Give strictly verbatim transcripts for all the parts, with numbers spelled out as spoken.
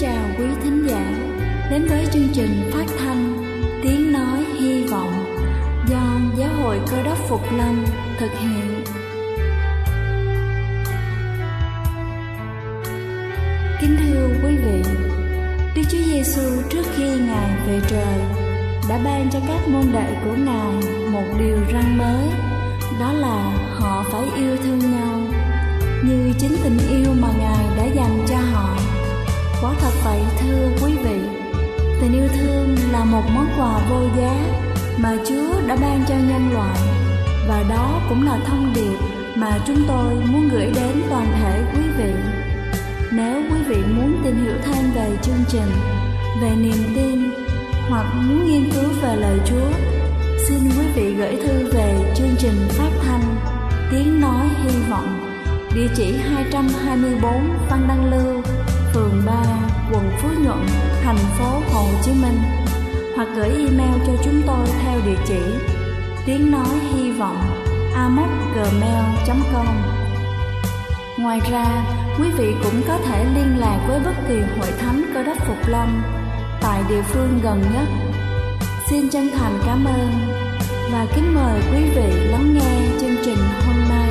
chào quý thính giả đến với chương trình phát thanh Tiếng Nói Hy Vọng do Giáo hội Cơ Đốc Phục Lâm thực hiện. Kính thưa quý vị, Đức Chúa Giêsu trước khi Ngài về trời đã ban cho các môn đệ của Ngài một điều răn mới, đó là họ phải yêu thương nhau như chính tình yêu mà Ngài đã dành cho họ. Quả thật vậy thưa quý vị, tình yêu thương là một món quà vô giá mà Chúa đã ban cho nhân loại, và đó cũng là thông điệp mà chúng tôi muốn gửi đến toàn thể quý vị. Nếu quý vị muốn tìm hiểu thêm về chương trình, về niềm tin hoặc muốn nghiên cứu về lời Chúa, xin quý vị gửi thư về chương trình phát thanh Tiếng Nói Hy Vọng, địa chỉ hai trăm hai mươi tư Văn Đăng Lưu, phường ba, quận Phú Nhuận, thành phố Hồ Chí Minh, hoặc gửi email cho chúng tôi theo địa chỉ tiếng nói hy vọng a m o c gmail chấm com. Ngoài ra, quý vị cũng có thể liên lạc với bất kỳ hội thánh Cơ Đốc Phục Lâm tại địa phương gần nhất. Xin chân thành cảm ơn và kính mời quý vị lắng nghe chương trình hôm nay.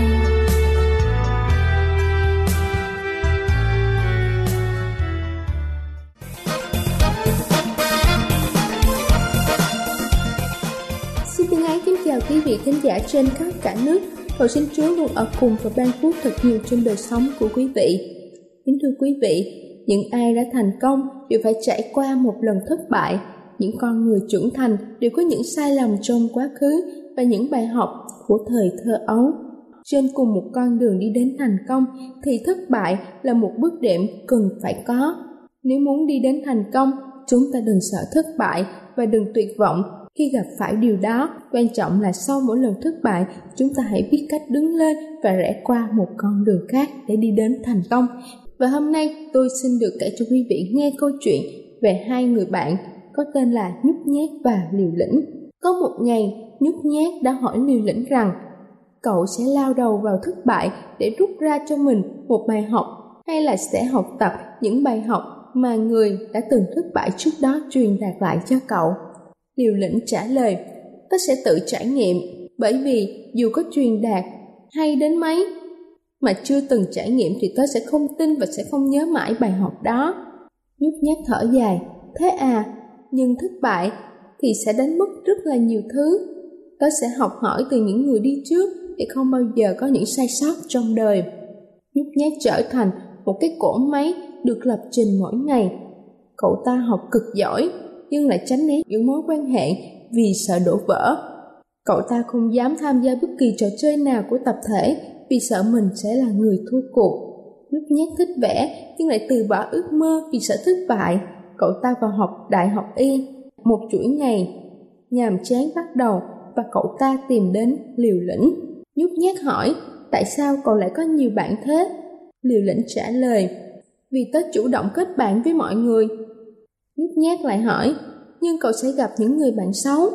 Chào quý vị khán giả trên khắp cả nước. Cầu xin Chúa luôn ở cùng và ban phước thật nhiều trên đời sống của quý vị. Kính thưa quý vị, những ai đã thành công đều phải trải qua một lần thất bại. Những con người trưởng thành đều có những sai lầm trong quá khứ và những bài học của thời thơ ấu. Trên cùng một con đường đi đến thành công thì thất bại là một bước đệm cần phải có. Nếu muốn đi đến thành công, chúng ta đừng sợ thất bại và đừng tuyệt vọng khi gặp phải điều đó. Quan trọng là sau mỗi lần thất bại, chúng ta hãy biết cách đứng lên và rẽ qua một con đường khác để đi đến thành công. Và hôm nay tôi xin được kể cho quý vị nghe câu chuyện về hai người bạn có tên là Nhút Nhát và Liều Lĩnh. Có một ngày, Nhút Nhát đã hỏi Liều Lĩnh rằng cậu sẽ lao đầu vào thất bại để rút ra cho mình một bài học, hay là sẽ học tập những bài học mà người đã từng thất bại trước đó truyền đạt lại cho cậu. Liều Lĩnh trả lời, tớ sẽ tự trải nghiệm, bởi vì dù có truyền đạt hay đến mấy mà chưa từng trải nghiệm thì tớ sẽ không tin và sẽ không nhớ mãi bài học đó. Nhút Nhát thở dài, thế à, nhưng thất bại thì sẽ đánh mất rất là nhiều thứ. Tớ sẽ học hỏi từ những người đi trước để không bao giờ có những sai sót trong đời. Nhút Nhát trở thành một cái cỗ máy được lập trình mỗi ngày. Cậu ta học cực giỏi, nhưng lại tránh né những mối quan hệ vì sợ đổ vỡ. Cậu ta không dám tham gia bất kỳ trò chơi nào của tập thể vì sợ mình sẽ là người thua cuộc. Nhút Nhát thích vẽ nhưng lại từ bỏ ước mơ vì sợ thất bại. Cậu ta vào học đại học y. Một chuỗi ngày nhàm chán bắt đầu và cậu ta tìm đến Liều Lĩnh. Nhút Nhát hỏi, tại sao cậu lại có nhiều bạn thế? Liều Lĩnh trả lời, vì tớ chủ động kết bạn với mọi người. Nhút Nhát lại hỏi, nhưng cậu sẽ gặp những người bạn xấu.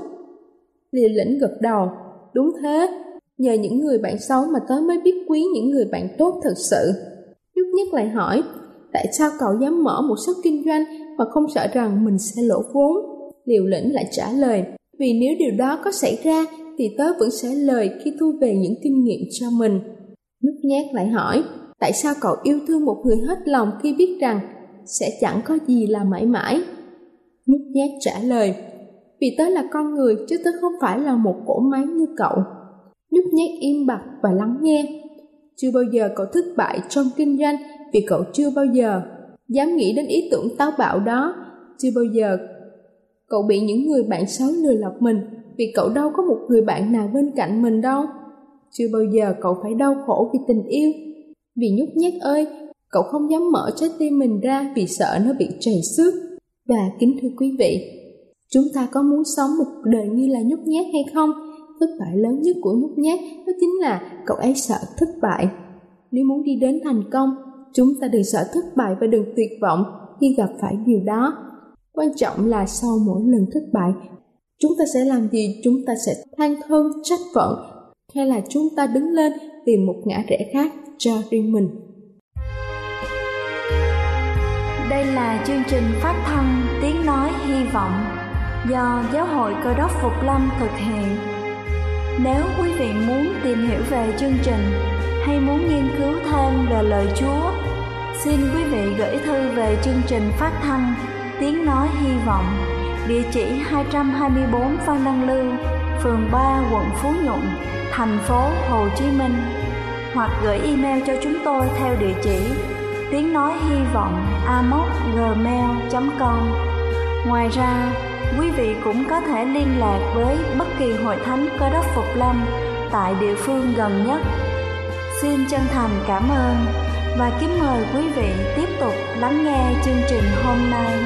Liều Lĩnh gật đầu, đúng thế, nhờ những người bạn xấu mà tớ mới biết quý những người bạn tốt thật sự. Nhút Nhát lại hỏi, tại sao cậu dám mở một shop kinh doanh mà không sợ rằng mình sẽ lỗ vốn? Liều Lĩnh lại trả lời, vì nếu điều đó có xảy ra thì tớ vẫn sẽ lời khi thu về những kinh nghiệm cho mình. Nhút Nhát lại hỏi, tại sao cậu yêu thương một người hết lòng khi biết rằng sẽ chẳng có gì là mãi mãi? Nhút Nhát trả lời, vì tớ là con người chứ tớ không phải là một cỗ máy như cậu. Nhút Nhát im bặt và lắng nghe. Chưa bao giờ cậu thất bại trong kinh doanh vì cậu chưa bao giờ dám nghĩ đến ý tưởng táo bạo đó. Chưa bao giờ cậu bị những người bạn xấu lừa lọc mình vì cậu đâu có một người bạn nào bên cạnh mình đâu. Chưa bao giờ cậu phải đau khổ vì tình yêu. Vì Nhút Nhát ơi, cậu không dám mở trái tim mình ra vì sợ nó bị trầy xước. Và kính thưa quý vị, chúng ta có muốn sống một đời như là Nhút Nhát hay không? Thất bại lớn nhất của Nhút Nhát đó chính là cậu ấy sợ thất bại. Nếu muốn đi đến thành công, chúng ta đừng sợ thất bại và đừng tuyệt vọng khi gặp phải điều đó. Quan trọng là sau mỗi lần thất bại, chúng ta sẽ làm gì? Chúng ta sẽ than thở trách phận, hay là chúng ta đứng lên tìm một ngã rẽ khác cho riêng mình? Đây là chương trình phát thanh Tiếng Nói Hy Vọng do Giáo hội Cơ đốc Phục Lâm thực hiện. Nếu quý vị muốn tìm hiểu về chương trình hay muốn nghiên cứu thêm về lời Chúa, xin quý vị gửi thư về chương trình phát thanh Tiếng Nói Hy Vọng, địa chỉ hai trăm hai mươi tư Phan Đăng Lưu, phường ba, quận Phú Nhuận, thành phố Hồ Chí Minh, hoặc gửi email cho chúng tôi theo địa chỉ tiếng nói hy vọng a m o gmail chấm com. Ngoài ra, quý vị cũng có thể liên lạc với bất kỳ hội thánh Cơ đốc Phục Lâm tại địa phương gần nhất. Xin chân thành cảm ơn và kính mời quý vị tiếp tục lắng nghe chương trình hôm nay.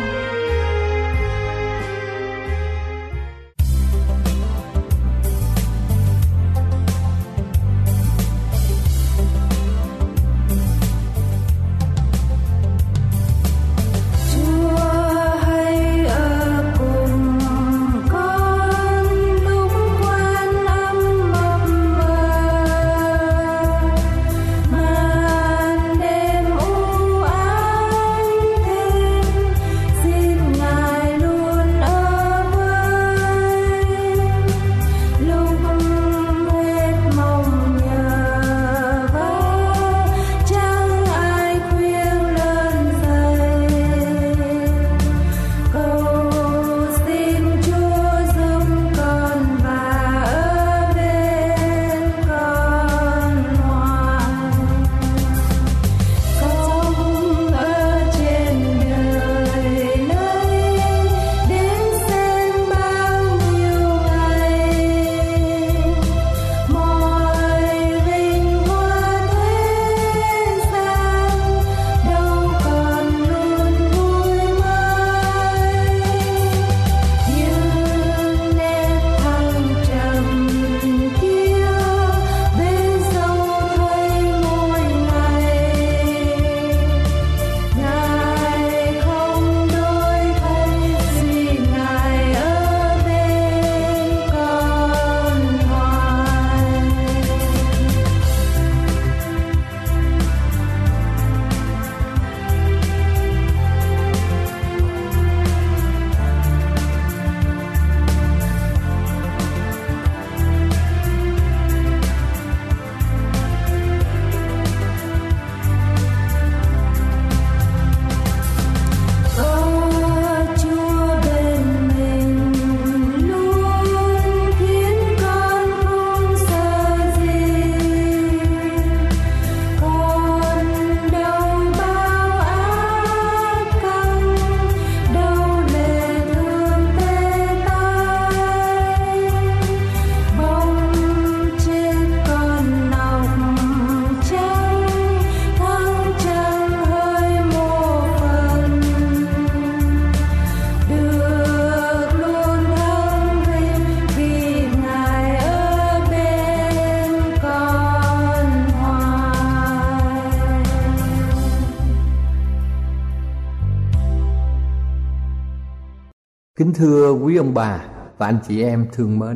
Kính thưa quý ông bà và anh chị em thương mến,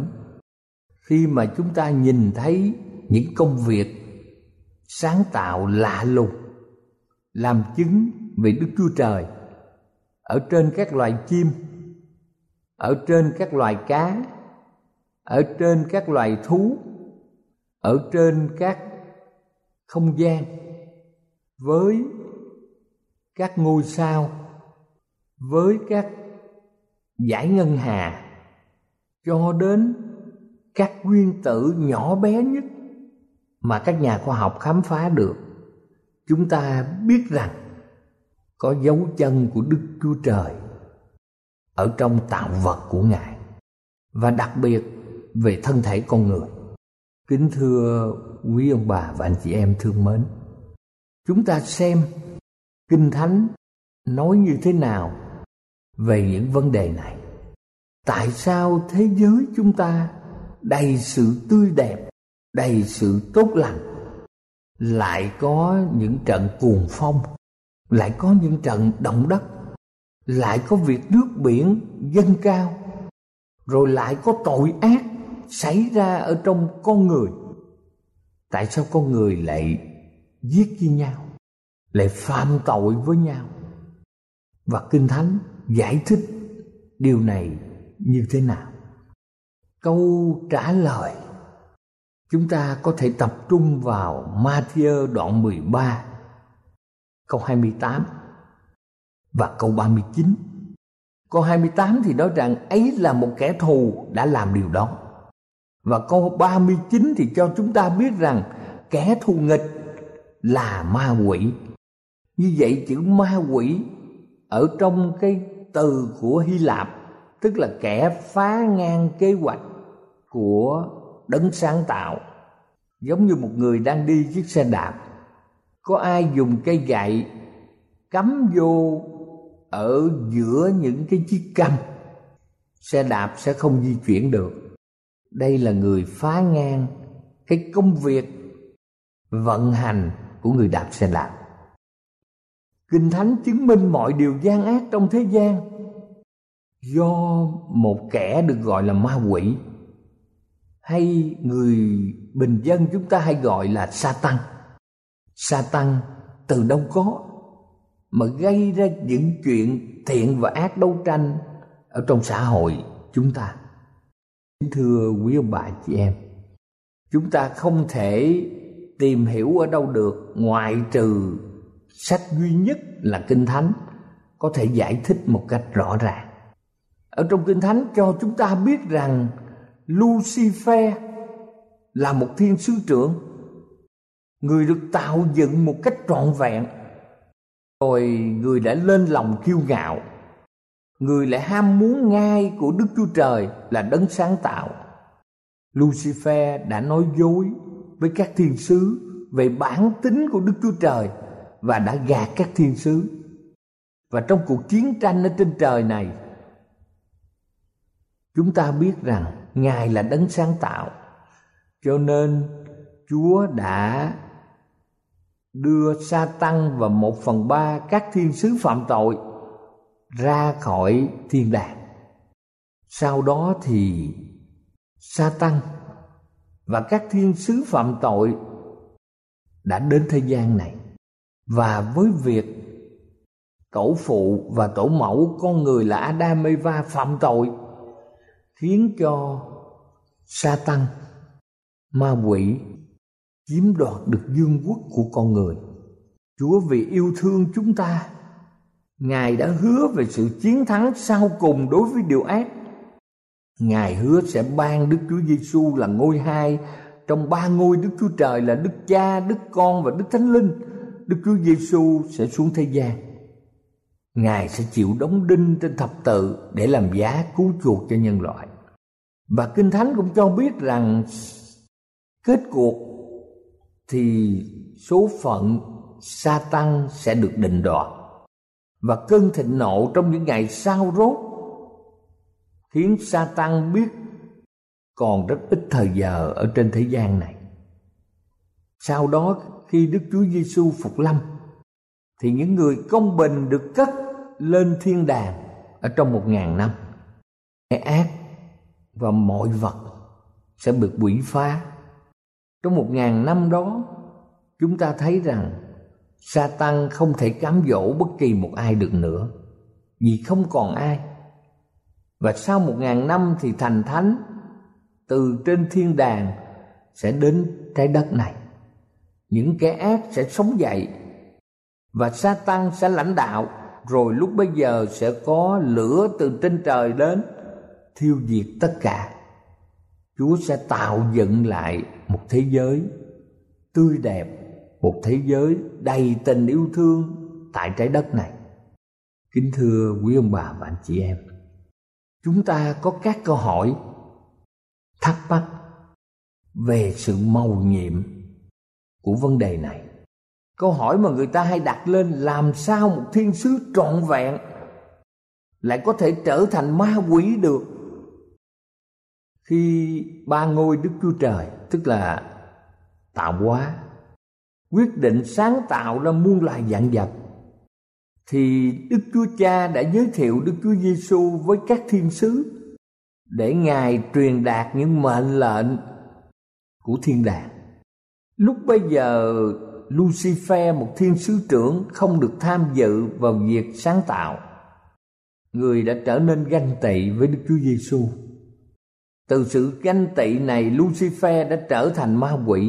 khi mà chúng ta nhìn thấy những công việc sáng tạo lạ lùng, làm chứng về Đức Chúa Trời ở trên các loài chim, ở trên các loài cá, ở trên các loài thú, ở trên các không gian, với các ngôi sao, với các dải ngân hà, cho đến các nguyên tử nhỏ bé nhất mà các nhà khoa học khám phá được, chúng ta biết rằng có dấu chân của Đức Chúa Trời ở trong tạo vật của Ngài, và đặc biệt về thân thể con người. Kính thưa quý ông bà và anh chị em thương mến, chúng ta xem Kinh Thánh nói như thế nào về những vấn đề này. Tại sao thế giới chúng ta đầy sự tươi đẹp, đầy sự tốt lành, lại có những trận cuồng phong, lại có những trận động đất, lại có việc nước biển dâng cao, rồi lại có tội ác xảy ra ở trong con người? Tại sao con người lại giết với nhau, lại phạm tội với nhau? Và Kinh Thánh giải thích điều này như thế nào? Câu trả lời chúng ta có thể tập trung vào Ma-thi-ơ đoạn mười ba, câu hai mươi tám và câu ba mươi chín. Câu hai mươi tám thì nói rằng ấy là một kẻ thù đã làm điều đó. Và câu ba mươi chín thì cho chúng ta biết rằng kẻ thù nghịch là ma quỷ. Như vậy chữ ma quỷ ở trong cái từ của Hy Lạp tức là kẻ phá ngang kế hoạch của đấng sáng tạo. Giống như một người đang đi chiếc xe đạp, có ai dùng cây gậy cắm vô ở giữa những cái chiếc căm, xe đạp sẽ không di chuyển được. Đây là người phá ngang cái công việc vận hành của người đạp xe đạp. Kinh Thánh chứng minh mọi điều gian ác trong thế gian do một kẻ được gọi là ma quỷ, hay người bình dân chúng ta hay gọi là Sa-tăng. Sa-tăng từ đâu có mà gây ra những chuyện thiện và ác đấu tranh ở trong xã hội chúng ta. Thưa quý ông bà chị em, chúng ta không thể tìm hiểu ở đâu được ngoại trừ sách duy nhất là Kinh Thánh có thể giải thích một cách rõ ràng. Ở trong Kinh Thánh cho chúng ta biết rằng Lucifer là một thiên sứ trưởng, người được tạo dựng một cách trọn vẹn, rồi người đã lên lòng kiêu ngạo, người lại ham muốn ngai của Đức Chúa Trời là đấng sáng tạo. Lucifer đã nói dối với các thiên sứ về bản tính của Đức Chúa Trời và đã gạt các thiên sứ. Và trong cuộc chiến tranh ở trên trời này, chúng ta biết rằng Ngài là đấng sáng tạo, cho nên Chúa đã đưa Sa-tăng và một phần ba các thiên sứ phạm tội ra khỏi thiên đàng. Sau đó thì Sa-tăng và các thiên sứ phạm tội đã đến thế gian này, và với việc tổ phụ và tổ mẫu con người là Adam Eva phạm tội, khiến cho Sa-tăng, ma quỷ, chiếm đoạt được vương quốc của con người. Chúa vì yêu thương chúng ta, Ngài đã hứa về sự chiến thắng sau cùng đối với điều ác. Ngài hứa sẽ ban Đức Chúa Giêsu là ngôi hai trong ba ngôi Đức Chúa Trời là Đức Cha, Đức Con và Đức Thánh Linh. Đức Chúa Giêsu sẽ xuống thế gian. Ngài sẽ chịu đóng đinh trên thập tự để làm giá cứu chuộc cho nhân loại. Và Kinh Thánh cũng cho biết rằng kết cuộc thì số phận Sa-tăng sẽ được định đoạt, và cơn thịnh nộ trong những ngày sau rốt khiến Sa-tăng biết còn rất ít thời giờ ở trên thế gian này. Sau đó khi Đức Chúa Giêsu phục lâm thì những người công bình được cất lên thiên đàng ở trong một ngàn năm. Kẻ ác và mọi vật sẽ bị quỷ phá. Trong một ngàn năm đó, chúng ta thấy rằng Sa-tăng không thể cám dỗ bất kỳ một ai được nữa, vì không còn ai. Và sau một ngàn năm thì thành thánh từ trên thiên đàng sẽ đến trái đất này. Những kẻ ác sẽ sống dậy và Sa-tăng sẽ lãnh đạo. Rồi lúc bấy giờ sẽ có lửa từ trên trời đến thiêu diệt tất cả. Chúa sẽ tạo dựng lại một thế giới tươi đẹp, một thế giới đầy tình yêu thương tại trái đất này. Kính thưa quý ông bà và anh chị em, chúng ta có các câu hỏi thắc mắc về sự mầu nhiệm của vấn đề này. Câu hỏi mà người ta hay đặt lên: làm sao một thiên sứ trọn vẹn lại có thể trở thành ma quỷ được? Khi ba ngôi Đức Chúa Trời, tức là tạo hóa, quyết định sáng tạo ra muôn loài vạn vật, thì Đức Chúa Cha đã giới thiệu Đức Chúa Giêsu với các thiên sứ để Ngài truyền đạt những mệnh lệnh của thiên đàng. Lúc bấy giờ Lucifer, một thiên sứ trưởng, không được tham dự vào việc sáng tạo, người đã trở nên ganh tị với Đức Chúa Giêsu. Từ sự ganh tị này, Lucifer đã trở thành ma quỷ,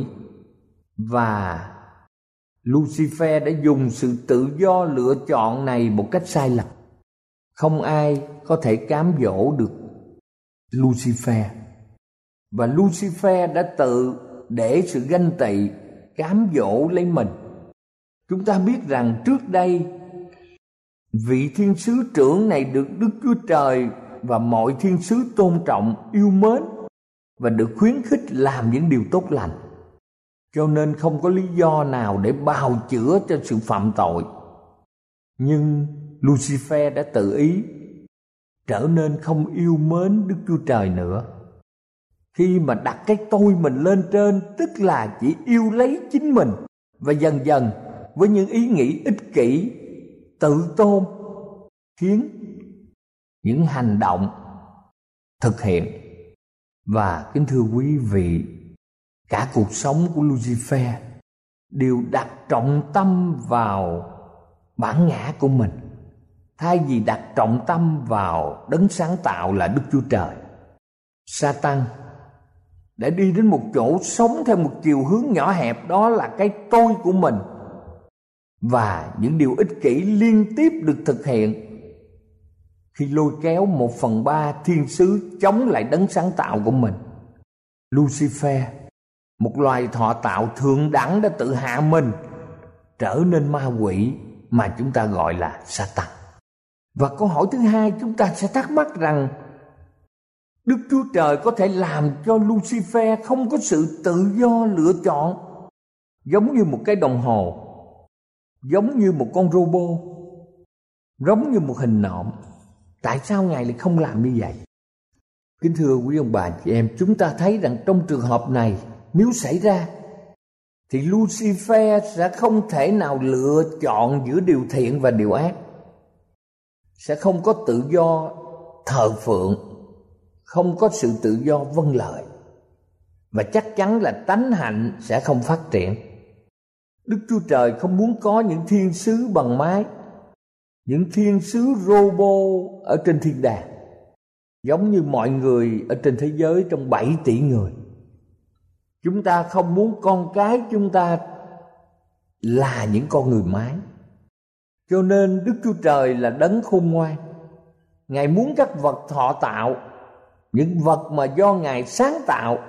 và Lucifer đã dùng sự tự do lựa chọn này một cách sai lầm. Không ai có thể cám dỗ được Lucifer, và Lucifer đã tự để sự ganh tị cám dỗ lấy mình. Chúng ta biết rằng trước đây vị thiên sứ trưởng này được Đức Chúa Trời và mọi thiên sứ tôn trọng, yêu mến và được khuyến khích làm những điều tốt lành, cho nên không có lý do nào để bào chữa cho sự phạm tội. Nhưng Lucifer đã tự ý trở nên không yêu mến Đức Chúa Trời nữa, khi mà đặt cái tôi mình lên trên, tức là chỉ yêu lấy chính mình, và dần dần với những ý nghĩ ích kỷ, tự tôn, khiến những hành động thực hiện. Và kính thưa quý vị, cả cuộc sống của Lucifer đều đặt trọng tâm vào bản ngã của mình, thay vì đặt trọng tâm vào đấng sáng tạo là Đức Chúa Trời. Satan đã đi đến một chỗ sống theo một chiều hướng nhỏ hẹp, đó là cái tôi của mình, và những điều ích kỷ liên tiếp được thực hiện khi lôi kéo một phần ba thiên sứ chống lại đấng sáng tạo của mình. Lucifer, một loài thọ tạo thượng đẳng, đã tự hạ mình trở nên ma quỷ mà chúng ta gọi là Satan. Và câu hỏi thứ hai, chúng ta sẽ thắc mắc rằng Đức Chúa Trời có thể làm cho Lucifer không có sự tự do lựa chọn, giống như một cái đồng hồ, giống như một con robot, giống như một hình nộm. Tại sao Ngài lại không làm như vậy? Kính thưa quý ông bà chị em, chúng ta thấy rằng trong trường hợp này, nếu xảy ra thì Lucifer sẽ không thể nào lựa chọn giữa điều thiện và điều ác, sẽ không có tự do thờ phượng, không có sự tự do vâng lời, và chắc chắn là tánh hạnh sẽ không phát triển. Đức Chúa Trời không muốn có những thiên sứ bằng máy, những thiên sứ robot ở trên thiên đàng, giống như mọi người ở trên thế giới trong bảy tỷ người. Chúng ta không muốn con cái chúng ta là những con người máy. Cho nên Đức Chúa Trời là đấng khôn ngoan. Ngài muốn các vật thọ tạo, những vật mà do Ngài sáng tạo,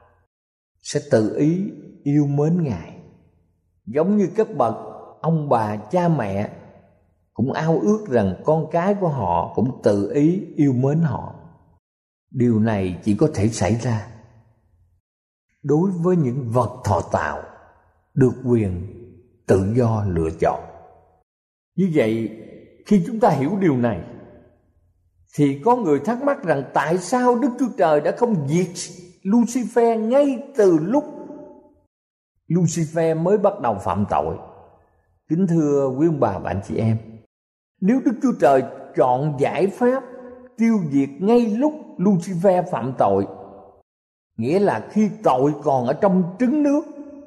sẽ tự ý yêu mến Ngài, giống như các bậc ông bà cha mẹ cũng ao ước rằng con cái của họ cũng tự ý yêu mến họ. Điều này chỉ có thể xảy ra đối với những vật thọ tạo được quyền tự do lựa chọn. Như vậy, khi chúng ta hiểu điều này, thì có người thắc mắc rằng tại sao Đức Chúa Trời đã không diệt Lucifer ngay từ lúc Lucifer mới bắt đầu phạm tội. Kính thưa quý ông bà và anh chị em, nếu Đức Chúa Trời chọn giải pháp tiêu diệt ngay lúc Lucifer phạm tội, nghĩa là khi tội còn ở trong trứng nước,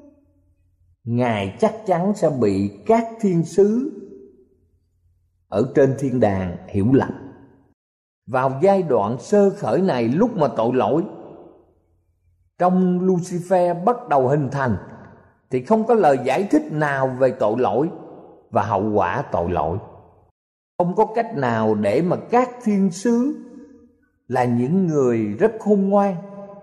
Ngài chắc chắn sẽ bị các thiên sứ ở trên thiên đàng hiểu lầm. Vào giai đoạn sơ khởi này, lúc mà tội lỗi trong Lucifer bắt đầu hình thành, thì không có lời giải thích nào về tội lỗi và hậu quả tội lỗi. Không có cách nào để mà các thiên sứ là những người rất khôn ngoan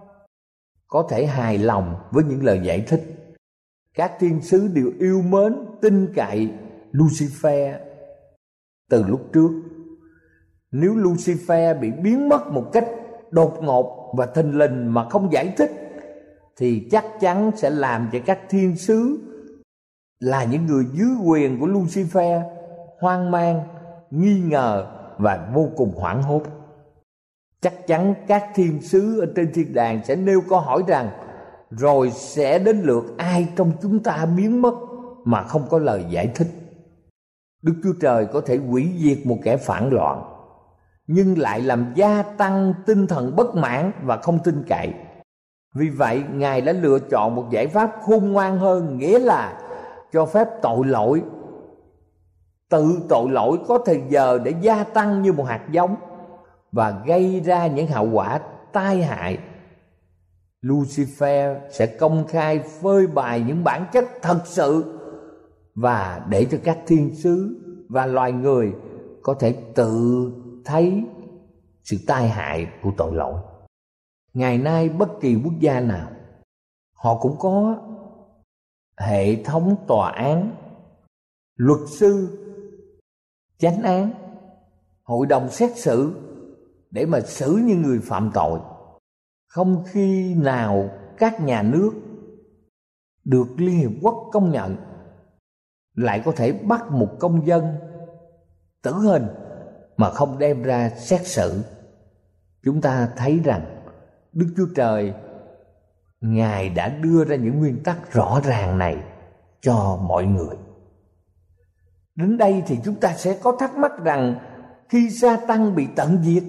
có thể hài lòng với những lời giải thích. Các thiên sứ đều yêu mến, tin cậy Lucifer từ lúc trước. Nếu Lucifer bị biến mất một cách đột ngột và thình lình mà không giải thích, thì chắc chắn sẽ làm cho các thiên sứ là những người dưới quyền của Lucifer hoang mang, nghi ngờ và vô cùng hoảng hốt. Chắc chắn các thiên sứ ở trên thiên đàng sẽ nêu câu hỏi rằng rồi sẽ đến lượt ai trong chúng ta biến mất mà không có lời giải thích. Đức Chúa Trời có thể hủy diệt một kẻ phản loạn, nhưng lại làm gia tăng tinh thần bất mãn và không tin cậy. Vì vậy, Ngài đã lựa chọn một giải pháp khôn ngoan hơn, nghĩa là cho phép tội lỗi Tự tội lỗi có thời giờ để gia tăng như một hạt giống và gây ra những hậu quả tai hại. Lucifer sẽ công khai phơi bày những bản chất thật sự và để cho các thiên sứ và loài người có thể tự thấy sự tai hại của tội lỗi. Ngày nay bất kỳ quốc gia nào họ cũng có hệ thống tòa án, luật sư, chánh án, hội đồng xét xử để mà xử những người phạm tội. Không khi nào các nhà nước được Liên Hiệp Quốc công nhận lại có thể bắt một công dân tử hình mà không đem ra xét xử. Chúng ta thấy rằng Đức Chúa Trời, Ngài đã đưa ra những nguyên tắc rõ ràng này cho mọi người. Đến đây thì chúng ta sẽ có thắc mắc rằng khi Sa-tăng bị tận diệt,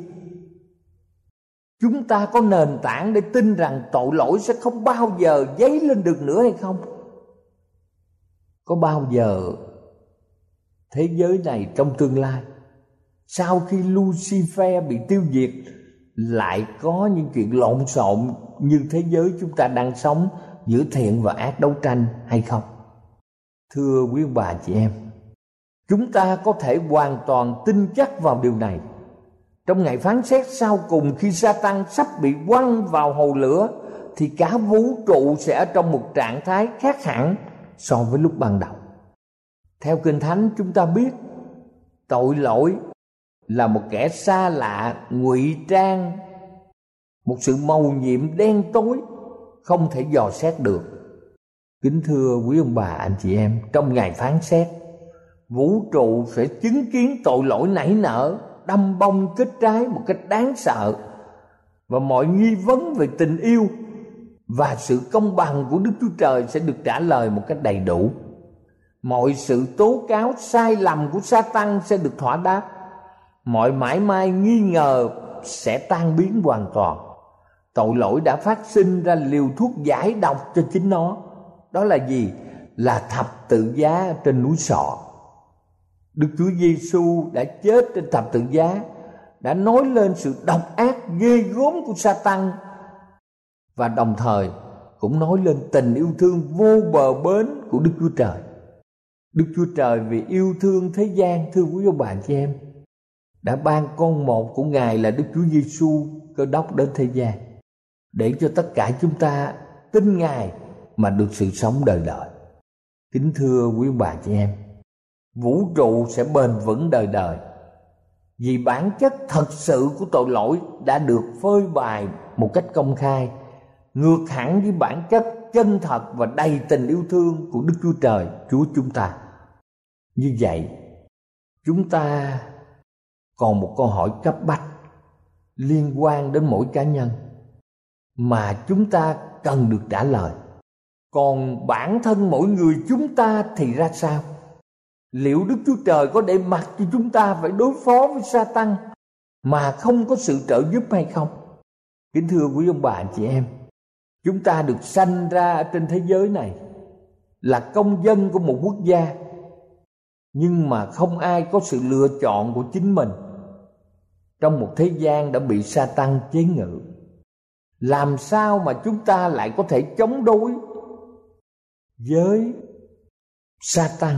chúng ta có nền tảng để tin rằng tội lỗi sẽ không bao giờ dấy lên được nữa hay không? Có bao giờ thế giới này trong tương lai, sau khi Lucifer bị tiêu diệt, lại có những chuyện lộn xộn như thế giới chúng ta đang sống giữa thiện và ác đấu tranh hay không? Thưa quý ông bà chị em, chúng ta có thể hoàn toàn tin chắc vào điều này. Trong ngày phán xét sau cùng, khi Sa-tăng sắp bị quăng vào hồ lửa, thì cả vũ trụ sẽ ở trong một trạng thái khác hẳn so với lúc ban đầu. Theo Kinh Thánh chúng ta biết, tội lỗi là một kẻ xa lạ ngụy trang, một sự mầu nhiệm đen tối không thể dò xét được. Kính thưa quý ông bà anh chị em, trong ngày phán xét, vũ trụ sẽ chứng kiến tội lỗi nảy nở, đâm bông kết trái một cách đáng sợ, và mọi nghi vấn về tình yêu và sự công bằng của Đức Chúa Trời sẽ được trả lời một cách đầy đủ. Mọi sự tố cáo sai lầm của Sa-tăng sẽ được thỏa đáp. Mọi mãi mai nghi ngờ sẽ tan biến hoàn toàn. Tội lỗi đã phát sinh ra liều thuốc giải độc cho chính nó. Đó là gì? Là thập tự giá trên núi Sọ. Đức Chúa Giêsu đã chết trên thập tự giá, đã nói lên sự độc ác ghê gớm của Sa-tăng, và đồng thời cũng nói lên tình yêu thương vô bờ bến của Đức Chúa Trời. Đức Chúa Trời vì yêu thương thế gian, thưa quý ông bà chị em, đã ban con một của Ngài là Đức Chúa Giêsu Cơ Đốc đến thế gian, để cho tất cả chúng ta tin Ngài mà được sự sống đời đời. Kính thưa quý ông bà chị em, vũ trụ sẽ bền vững đời đời, vì bản chất thật sự của tội lỗi đã được phơi bày một cách công khai, ngược hẳn với bản chất chân thật và đầy tình yêu thương của Đức Chúa Trời, Chúa chúng ta. Như vậy, chúng ta còn một câu hỏi cấp bách liên quan đến mỗi cá nhân mà chúng ta cần được trả lời. Còn bản thân mỗi người chúng ta thì ra sao? Liệu Đức Chúa Trời có để mặc cho chúng ta phải đối phó với Sa-tăng mà không có sự trợ giúp hay không? Kính thưa quý ông bà chị em, chúng ta được sanh ra trên thế giới này là công dân của một quốc gia, nhưng mà không ai có sự lựa chọn của chính mình trong một thế gian đã bị Sa-tăng chế ngự. Làm sao mà chúng ta lại có thể chống đối với Sa-tăng,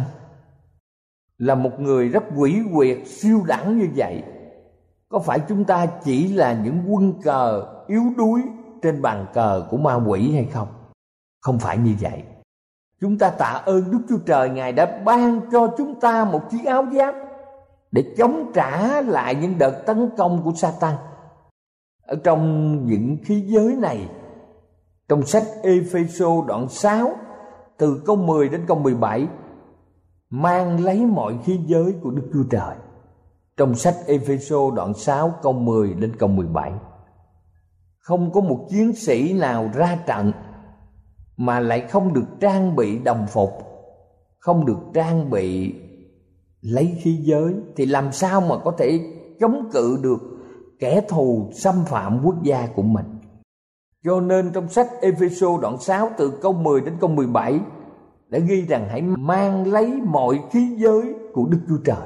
là một người rất quỷ quyệt, siêu đẳng như vậy? Có phải chúng ta chỉ là những quân cờ yếu đuối trên bàn cờ của ma quỷ hay không? Không phải như vậy. Chúng ta tạ ơn Đức Chúa Trời, Ngài đã ban cho chúng ta một chiếc áo giáp để chống trả lại những đợt tấn công của Sa-tăng. Ở trong những khí giới này, trong sách Ê-phê-sô đoạn sáu từ câu mười đến câu mười bảy, mang lấy mọi khí giới của Đức Chúa Trời. Trong sách Ê-phê-sô đoạn sáu câu mười đến câu mười bảy, không có một chiến sĩ nào ra trận mà lại không được trang bị đồng phục, không được trang bị lấy khí giới, thì làm sao mà có thể chống cự được kẻ thù xâm phạm quốc gia của mình? Cho nên trong sách Ê-phê-sô đoạn sáu từ câu mười đến câu mười bảy đã ghi rằng hãy mang lấy mọi khí giới của Đức Chúa Trời.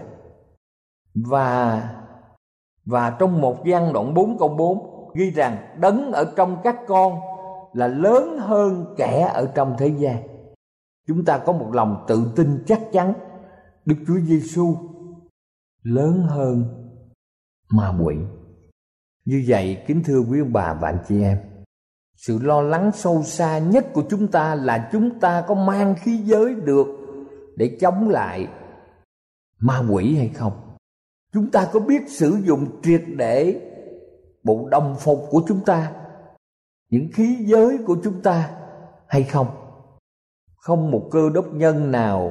Và và trong một Giăng đoạn bốn câu bốn ghi rằng đấng ở trong các con là lớn hơn kẻ ở trong thế gian. Chúng ta có một lòng tự tin chắc chắn Đức Chúa Giêsu lớn hơn ma quỷ. Như vậy, kính thưa quý ông bà và anh chị em, sự lo lắng sâu xa nhất của chúng ta là chúng ta có mang khí giới được để chống lại ma quỷ hay không? Chúng ta có biết sử dụng triệt để bộ đồng phục của chúng ta, những khí giới của chúng ta hay không? Không một cơ đốc nhân nào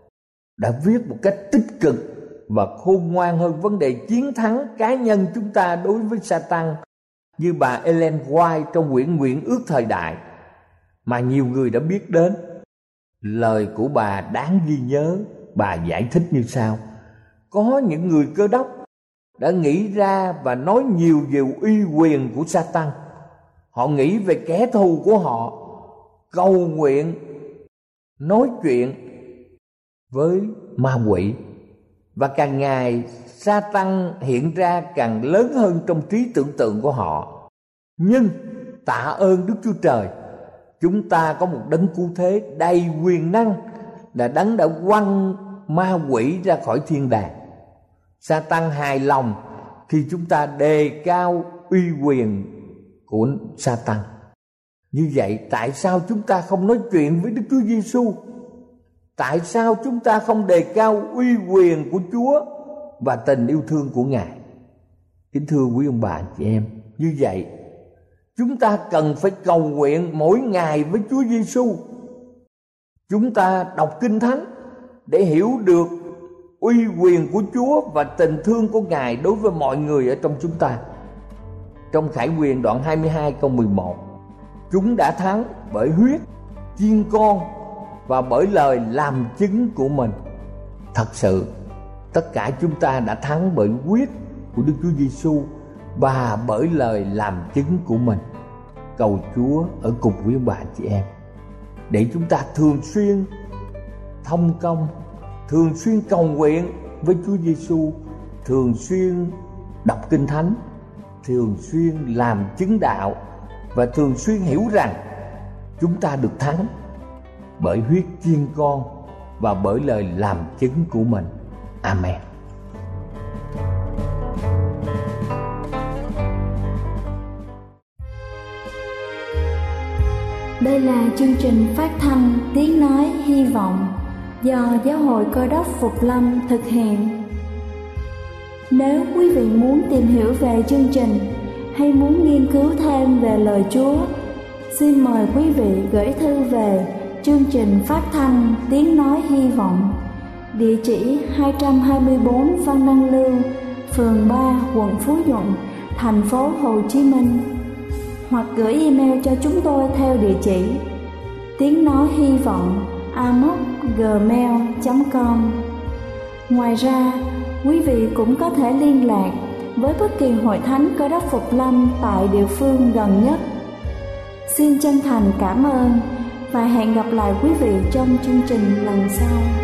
đã viết một cách tích cực và khôn ngoan hơn vấn đề chiến thắng cá nhân chúng ta đối với Sa-tan như bà Ellen White trong quyển Nguyện ước thời đại mà nhiều người đã biết đến. Lời của bà đáng ghi nhớ. Bà giải thích như sau: có những người cơ đốc đã nghĩ ra và nói nhiều về uy quyền của Sa-tan. Họ nghĩ về kẻ thù của họ, cầu nguyện, nói chuyện với ma quỷ. Và càng ngày Sa-tan hiện ra càng lớn hơn trong trí tưởng tượng của họ. Nhưng tạ ơn Đức Chúa Trời, chúng ta có một đấng cứu thế đầy quyền năng, là đấng đã quăng ma quỷ ra khỏi thiên đàng. Sa-tan hài lòng khi chúng ta đề cao uy quyền của Sa-tan. Như vậy tại sao chúng ta không nói chuyện với Đức Chúa Giêsu? Tại sao chúng ta không đề cao uy quyền của Chúa và tình yêu thương của Ngài? Kính thưa quý ông bà chị em, như vậy chúng ta cần phải cầu nguyện mỗi ngày với Chúa Giêsu. Chúng ta đọc Kinh Thánh để hiểu được uy quyền của Chúa và tình thương của Ngài đối với mọi người ở trong chúng ta. Trong Khải Huyền đoạn hai mươi hai câu mười một, chúng đã thắng bởi huyết chiên con và bởi lời làm chứng của mình. Thật sự tất cả chúng ta đã thắng bởi huyết của Đức Chúa Giêsu và bởi lời làm chứng của mình. Cầu Chúa ở cùng quý ông bà chị em để chúng ta thường xuyên thông công, thường xuyên cầu nguyện với Chúa Giêsu, thường xuyên đọc Kinh Thánh, thường xuyên làm chứng đạo và thường xuyên hiểu rằng chúng ta được thắng bởi huyết chiên con và bởi lời làm chứng của mình. Amen. Đây là chương trình phát thanh Tiếng Nói Hy Vọng do Giáo hội Cơ đốc Phục Lâm thực hiện. Nếu quý vị muốn tìm hiểu về chương trình hay muốn nghiên cứu thêm về lời Chúa, xin mời quý vị gửi thư về chương trình phát thanh Tiếng Nói Hy Vọng, địa chỉ hai trăm hai mươi bốn Văn Đăng Lưu, phường ba, quận Phú Nhuận, thành phố Hồ Chí Minh, hoặc gửi email cho chúng tôi theo địa chỉ tiếng nói hy vọng a m o c gmail chấm com. Ngoài ra, quý vị cũng có thể liên lạc với bất kỳ hội thánh Cơ đốc Phục Lâm tại địa phương gần nhất. Xin chân thành cảm ơn và hẹn gặp lại quý vị trong chương trình lần sau.